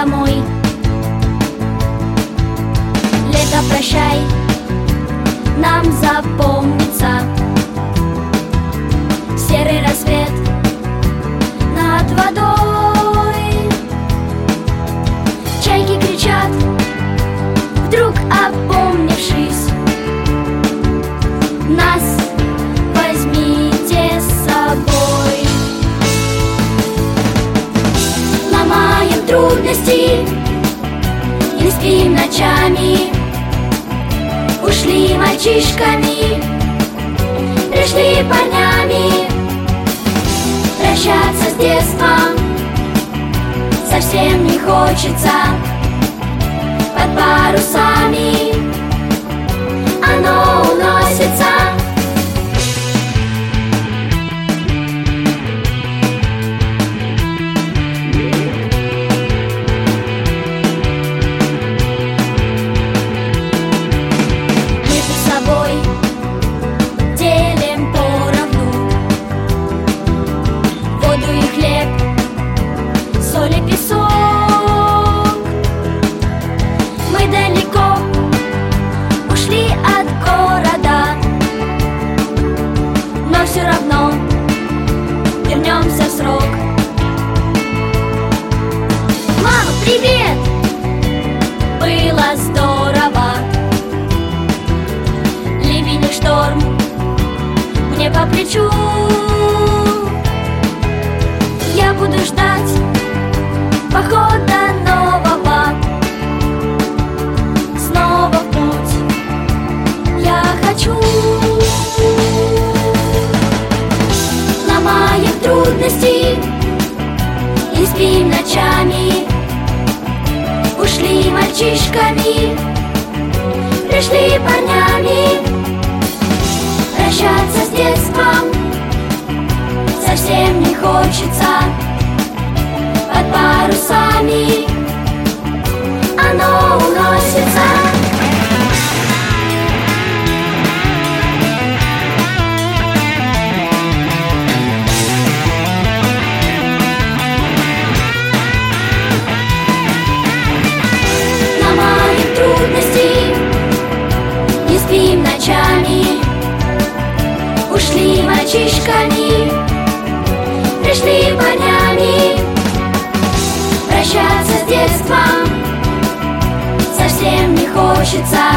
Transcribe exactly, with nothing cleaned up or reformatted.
домой. Лето, прощай, нам запомнится серый рассвет над водой. Чайки кричат, вдруг опомнившись: нас возьмите с собой. Ломаем трудности, не спим ночами. Ушли мальчишками, пришли парнями. Прощаться с детством совсем не хочется. Под парусами оно уносится. Делим поровну воду и хлеб, соль и песок. Мы далеко ушли от города, но все равно вернемся в срок. Мама, привет! Было здорово. Ливень и шторм мне по плечу. Я буду ждать похода нового. Снова в путь я хочу. Ломаем трудности, не спим ночами. Ушли мальчишками, пришли парнями. Прощаться с детством совсем не хочется. Под парусами оно уносится. Ломаем трудности, не спим ночами. Ушли мальчишками, пришли парнями. Прощаться с детством совсем не хочется.